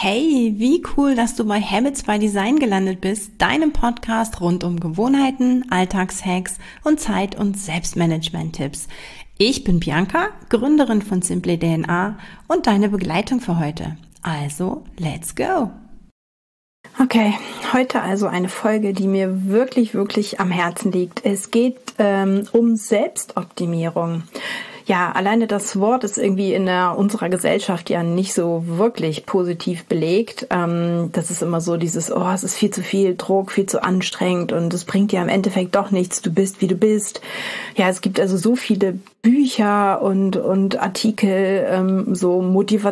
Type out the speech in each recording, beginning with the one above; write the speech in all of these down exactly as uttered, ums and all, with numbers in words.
Hey, wie cool, dass du bei Habits by Design gelandet bist, deinem Podcast rund um Gewohnheiten, Alltagshacks und Zeit- und Selbstmanagement-Tipps. Ich bin Bianca, Gründerin von Simply D N A und deine Begleitung für heute. Also, let's go! Okay, heute also eine Folge, die mir wirklich, wirklich am Herzen liegt. Es geht ähm, um Selbstoptimierung. Ja, alleine das Wort ist irgendwie in der, unserer Gesellschaft ja nicht so wirklich positiv belegt. Ähm, das ist immer so dieses, oh, es ist viel zu viel Druck, viel zu anstrengend und es bringt dir im Endeffekt doch nichts, du bist, wie du bist. Ja, es gibt also so viele Bücher und und Artikel, ähm, so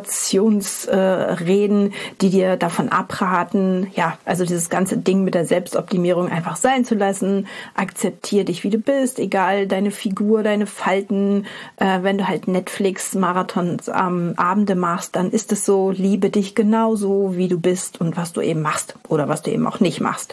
Motivationsreden, äh, die dir davon abraten, ja, also dieses ganze Ding mit der Selbstoptimierung einfach sein zu lassen. Akzeptier dich, wie du bist, egal deine Figur, deine Falten. Äh, wenn du halt Netflix-Marathons am Abende machst, dann ist es so, liebe dich genauso, wie du bist und was du eben machst oder was du eben auch nicht machst.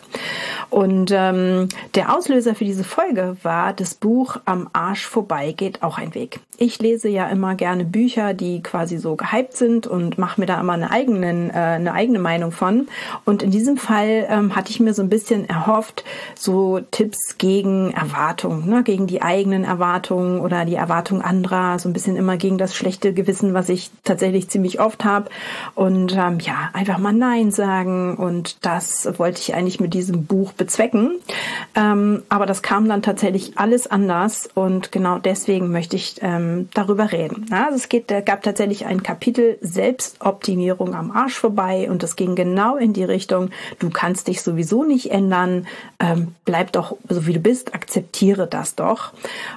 Und ähm, der Auslöser für diese Folge war das Buch Am Arsch vorbei geht auch ein Weg. Ich lese ja immer gerne Bücher, die quasi so gehypt sind und mache mir da immer eine, eigenen, äh, eine eigene Meinung von. Und in diesem Fall ähm, hatte ich mir so ein bisschen erhofft, so Tipps gegen Erwartungen, ne, gegen die eigenen Erwartungen oder die Erwartungen anderer, so ein bisschen immer gegen das schlechte Gewissen, was ich tatsächlich ziemlich oft habe. Und ähm, ja, einfach mal Nein sagen. Und das wollte ich eigentlich mit diesem Buch bezwecken. Ähm, aber das kam dann tatsächlich alles anders. Und genau deswegen möchte ich ähm, darüber reden. Ja, also es geht, da gab tatsächlich ein Kapitel Selbstoptimierung am Arsch vorbei. Und das ging genau in die Richtung, du kannst dich sowieso nicht ändern. Ähm, bleib doch so, wie du bist. Akzeptiere das doch.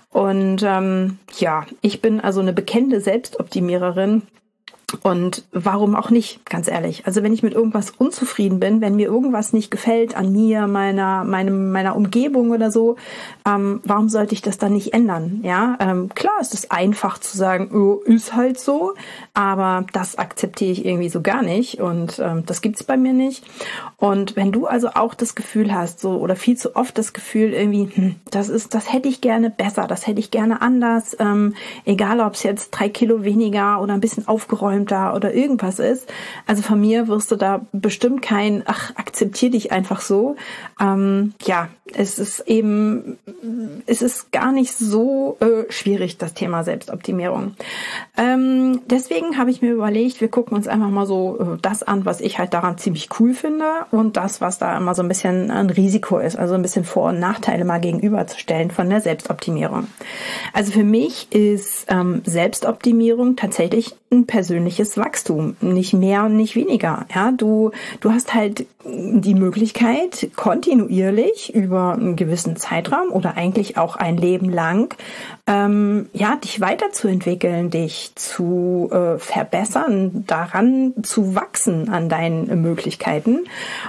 Und ähm, ja, ich bin also eine bekennende Selbstoptimiererin. Und warum auch nicht, ganz ehrlich. Also wenn ich mit irgendwas unzufrieden bin, wenn mir irgendwas nicht gefällt an mir, meiner, meinem, meiner Umgebung oder so, ähm, warum sollte ich das dann nicht ändern? Ja, ähm, klar, es ist einfach zu sagen, oh, ist halt so, aber das akzeptiere ich irgendwie so gar nicht und ähm, das gibt's bei mir nicht. Und wenn du also auch das Gefühl hast, so oder viel zu oft das Gefühl irgendwie, hm, das ist, das hätte ich gerne besser, das hätte ich gerne anders, ähm, egal ob es jetzt drei Kilo weniger oder ein bisschen aufgeräumt da oder irgendwas ist. Also von mir wirst du da bestimmt kein, ach, akzeptier dich einfach so. Ähm, ja, es ist eben, es ist gar nicht so äh, schwierig, das Thema Selbstoptimierung. Ähm, deswegen habe ich mir überlegt, wir gucken uns einfach mal so äh, das an, was ich halt daran ziemlich cool finde und das, was da immer so ein bisschen ein Risiko ist, also ein bisschen Vor- und Nachteile mal gegenüberzustellen von der Selbstoptimierung. Also für mich ist ähm, Selbstoptimierung tatsächlich ein persönliches Wachstum, nicht mehr und nicht weniger. Ja, du, du hast halt die Möglichkeit, kontinuierlich über einen gewissen Zeitraum oder eigentlich auch ein Leben lang, ähm, ja, dich weiterzuentwickeln, dich zu äh, verbessern, daran zu wachsen an deinen Möglichkeiten.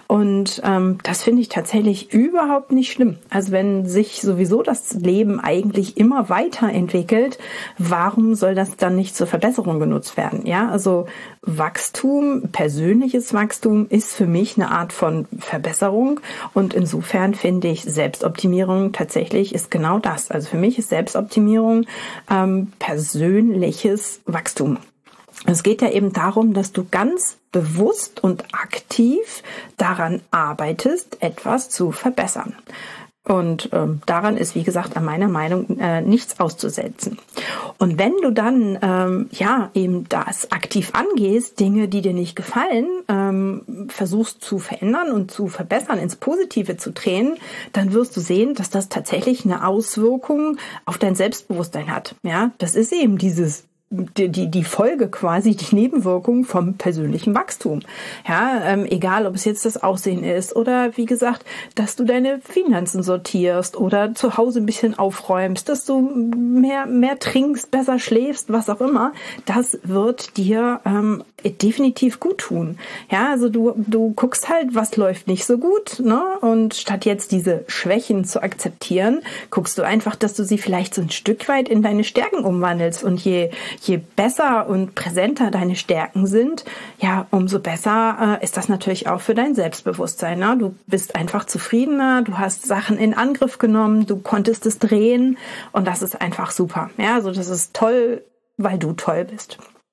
Und ähm, das finde ich tatsächlich überhaupt nicht schlimm. Also wenn sich sowieso das Leben eigentlich immer weiterentwickelt, warum soll das dann nicht zur Verbesserung genutzt werden? Ja, also Wachstum, persönliches Wachstum ist für mich eine Art von Verbesserung und insofern finde ich Selbstoptimierung tatsächlich ist genau das. Also für mich ist Selbstoptimierung ähm, persönliches Wachstum. Es geht ja eben darum, dass du ganz bewusst und aktiv daran arbeitest, etwas zu verbessern. Und ähm, daran ist, wie gesagt, an meiner Meinung äh, nichts auszusetzen. Und wenn du dann ähm, ja eben das aktiv angehst, Dinge, die dir nicht gefallen, ähm, versuchst zu verändern und zu verbessern, ins Positive zu drehen, dann wirst du sehen, dass das tatsächlich eine Auswirkung auf dein Selbstbewusstsein hat. Ja, das ist eben dieses Die, die, die Folge quasi, die Nebenwirkung vom persönlichen Wachstum. Ja, ähm, egal, ob es jetzt das Aussehen ist oder wie gesagt, dass du deine Finanzen sortierst oder zu Hause ein bisschen aufräumst, dass du mehr, mehr trinkst, besser schläfst, was auch immer, das wird dir ähm, definitiv gut tun. Ja, also du, du guckst halt, was läuft nicht so gut, ne? Und statt jetzt diese Schwächen zu akzeptieren, guckst du einfach, dass du sie vielleicht so ein Stück weit in deine Stärken umwandelst und je Je besser und präsenter deine Stärken sind, ja, umso besser äh, ist das natürlich auch für dein Selbstbewusstsein. Ne? Du bist einfach zufriedener, du hast Sachen in Angriff genommen, du konntest es drehen und das ist einfach super. Ja, also das ist toll, weil du toll bist.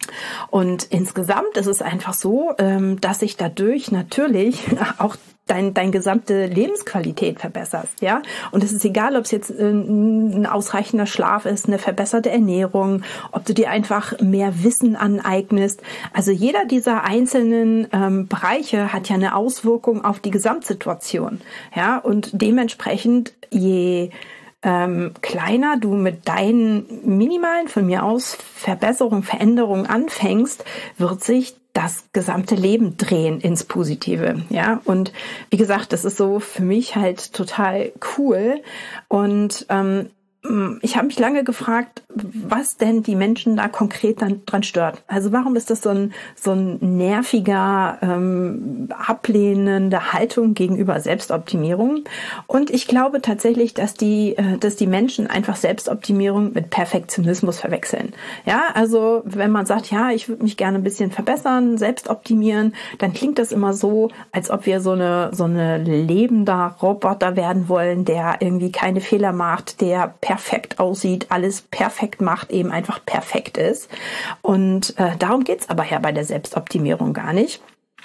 Und insgesamt ist es einfach so, dass sich dadurch natürlich auch dein, dein gesamte Lebensqualität verbesserst, ja. Und es ist egal, ob es jetzt ein ausreichender Schlaf ist, eine verbesserte Ernährung, ob du dir einfach mehr Wissen aneignest. Also jeder dieser einzelnen ähm, Bereiche hat ja eine Auswirkung auf die Gesamtsituation, ja. Und dementsprechend, je ähm, kleiner du mit deinen minimalen, von mir aus, Verbesserungen, Veränderungen anfängst, wird sich das gesamte Leben drehen ins Positive, ja. Und wie gesagt, das ist so für mich halt total cool. Und ähm, ich habe mich lange gefragt, was denn die Menschen da konkret dann dran stört. Also warum ist das so ein so ein nerviger, ähm, ablehnende Haltung gegenüber Selbstoptimierung? Und ich glaube tatsächlich, dass die, äh, dass die Menschen einfach Selbstoptimierung mit Perfektionismus verwechseln. Ja, also wenn man sagt, ja, ich würde mich gerne ein bisschen verbessern, selbst optimieren, dann klingt das immer so, als ob wir so eine so eine lebender Roboter werden wollen, der irgendwie keine Fehler macht, der perfekt aussieht, alles perfekt macht, eben einfach perfekt ist. Und äh, darum geht's aber ja bei der Selbstoptimierung gar nicht.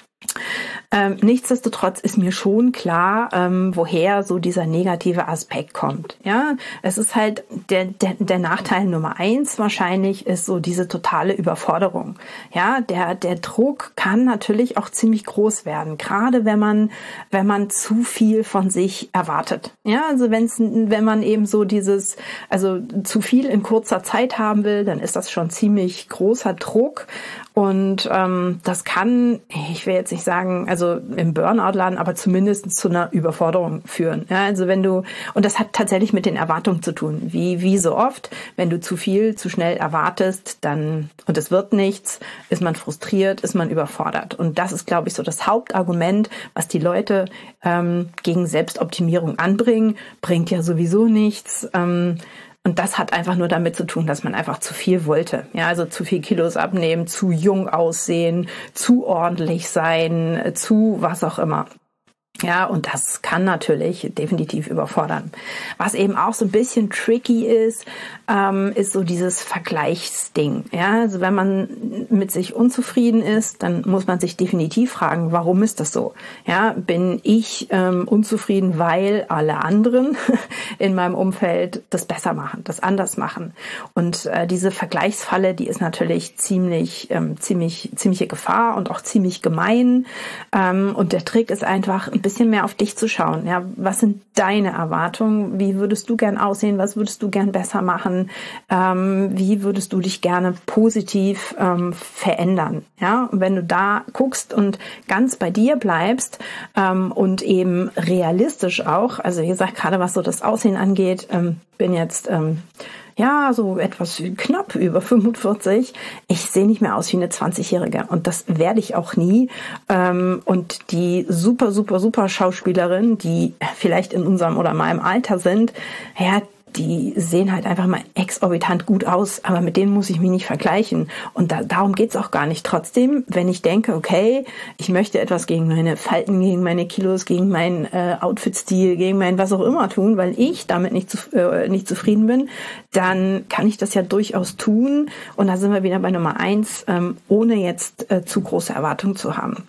Ähm, nichtsdestotrotz ist mir schon klar, ähm, woher so dieser negative Aspekt kommt. Ja, es ist halt der, der, der Nachteil Nummer eins wahrscheinlich ist so diese totale Überforderung. Ja, der, der Druck kann natürlich auch ziemlich groß werden, gerade wenn man, wenn man zu viel von sich erwartet. Ja, also wenn's, wenn man eben so dieses, also zu viel in kurzer Zeit haben will, dann ist das schon ziemlich großer Druck. Und ähm, das kann, ich will jetzt nicht sagen, also im Burnout landen, aber zumindest zu einer Überforderung führen. Ja, also wenn du, und das hat tatsächlich mit den Erwartungen zu tun. Wie wie so oft, wenn du zu viel, zu schnell erwartest, dann, und es wird nichts, ist man frustriert, ist man überfordert. Und das ist, glaube ich, so das Hauptargument, was die Leute ähm, gegen Selbstoptimierung anbringen. Bringt ja sowieso nichts. Ähm, Und das hat einfach nur damit zu tun, dass man einfach zu viel wollte. Ja, also zu viel Kilos abnehmen, zu jung aussehen, zu ordentlich sein, zu was auch immer. Ja, und das kann natürlich definitiv überfordern. Was eben auch so ein bisschen tricky ist, ähm, ist so dieses Vergleichsding. Ja, also wenn man mit sich unzufrieden ist, dann muss man sich definitiv fragen, warum ist das so? Ja, bin ich ähm, unzufrieden, weil alle anderen in meinem Umfeld das besser machen, das anders machen? Und äh, diese Vergleichsfalle, die ist natürlich ziemlich, ähm, ziemlich, ziemliche Gefahr und auch ziemlich gemein. Ähm, und der Trick ist einfach ein bisschen bisschen mehr auf dich zu schauen. Ja, was sind deine Erwartungen? Wie würdest du gern aussehen? Was würdest du gern besser machen? Ähm, wie würdest du dich gerne positiv ähm, verändern? Ja, und wenn du da guckst und ganz bei dir bleibst ähm, und eben realistisch auch, also wie gesagt, gerade was so das Aussehen angeht, ähm, bin jetzt ähm, ja, so etwas knapp über fünfundvierzig. Ich sehe nicht mehr aus wie eine zwanzigjährige und das werde ich auch nie. Und die super, super, super Schauspielerinnen, die vielleicht in unserem oder meinem Alter sind, ja, die sehen halt einfach mal exorbitant gut aus, aber mit denen muss ich mich nicht vergleichen. Und da, darum geht's auch gar nicht. Trotzdem, wenn ich denke, okay, ich möchte etwas gegen meine Falten, gegen meine Kilos, gegen meinen äh, Outfit-Stil, gegen mein was auch immer tun, weil ich damit nicht, zu, äh, nicht zufrieden bin, dann kann ich das ja durchaus tun. Und da sind wir wieder bei Nummer eins, ähm, ohne jetzt äh, zu große Erwartungen zu haben.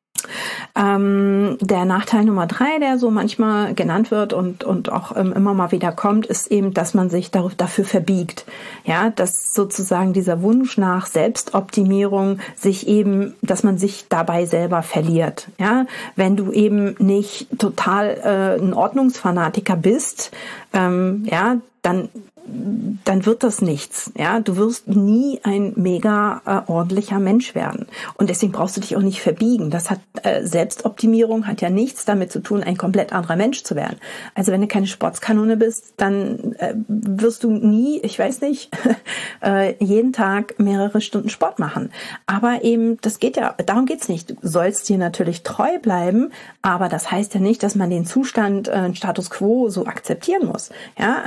Ähm, der Nachteil Nummer drei, der so manchmal genannt wird und und auch ähm, immer mal wieder kommt, ist eben, dass man sich darauf, dafür verbiegt. Ja, dass sozusagen dieser Wunsch nach Selbstoptimierung sich eben, dass man sich dabei selber verliert. Ja, wenn du eben nicht total äh, ein Ordnungsfanatiker bist, ähm, ja, dann dann wird das nichts. Ja, du wirst nie ein mega äh, ordentlicher Mensch werden. Und deswegen brauchst du dich auch nicht verbiegen. Das hat äh, Selbstoptimierung hat ja nichts damit zu tun, ein komplett anderer Mensch zu werden. Also wenn du keine Sportskanone bist, dann äh, wirst du nie, ich weiß nicht, äh, jeden Tag mehrere Stunden Sport machen. Aber eben, das geht ja, darum geht's nicht. Du sollst dir natürlich treu bleiben, aber das heißt ja nicht, dass man den Zustand, äh, Status quo so akzeptieren muss. Ja, also wenn du sagst,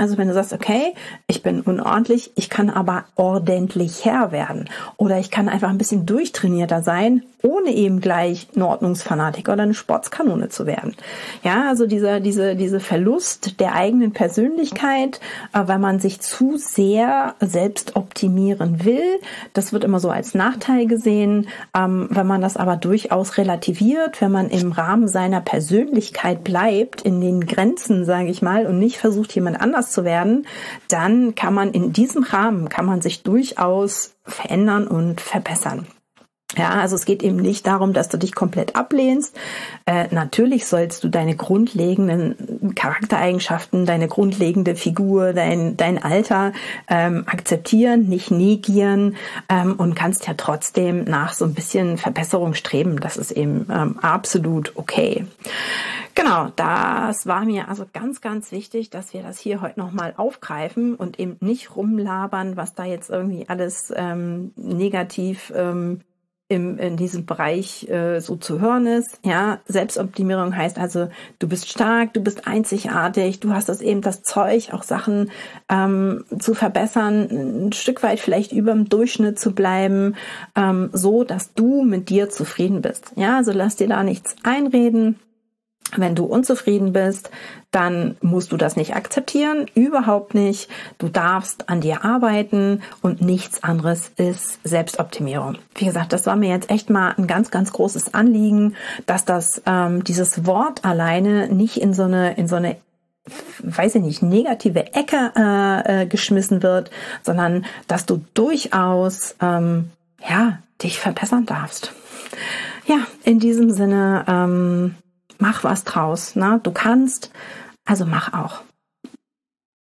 sagst, okay, ich bin unordentlich, ich kann aber ordentlich Herr werden. Oder ich kann einfach ein bisschen durchtrainierter sein, ohne eben gleich ein Ordnungsfanatiker oder eine Sportskanone zu werden. Ja, also dieser, diese, diese Verlust der eigenen Persönlichkeit, äh, weil man sich zu sehr selbst optimieren will, das wird immer so als Nachteil gesehen. Ähm, wenn man das aber durchaus relativiert, wenn man im Rahmen seiner Persönlichkeit bleibt, in den Grenzen, sage ich mal, und nicht versucht, jemand anders zu werden, dann kann man in diesem Rahmen, kann man sich durchaus verändern und verbessern. Ja, also es geht eben nicht darum, dass du dich komplett ablehnst. Äh, natürlich sollst du deine grundlegenden Charaktereigenschaften, deine grundlegende Figur, dein dein Alter ähm, akzeptieren, nicht negieren ähm, und kannst ja trotzdem nach so ein bisschen Verbesserung streben. Das ist eben ähm, absolut okay. Genau, das war mir also ganz, ganz wichtig, dass wir das hier heute nochmal aufgreifen und eben nicht rumlabern, was da jetzt irgendwie alles ähm, negativ ähm, im, in diesem Bereich äh, so zu hören ist. Ja, Selbstoptimierung heißt also, du bist stark, du bist einzigartig, du hast das eben das Zeug, auch Sachen ähm, zu verbessern, ein Stück weit vielleicht über dem Durchschnitt zu bleiben, ähm, so, dass du mit dir zufrieden bist. Ja, also lass dir da nichts einreden. Wenn du unzufrieden bist, dann musst du das nicht akzeptieren, überhaupt nicht. Du darfst an dir arbeiten und nichts anderes ist Selbstoptimierung. Wie gesagt, das war mir jetzt echt mal ein ganz, ganz großes Anliegen, dass das ähm, dieses Wort alleine nicht in so eine in so eine weiß ich nicht, negative Ecke äh, äh, geschmissen wird, sondern dass du durchaus ähm, ja dich verbessern darfst. Ja, in diesem Sinne. Ähm, Mach was draus, ne? Du kannst, also mach auch.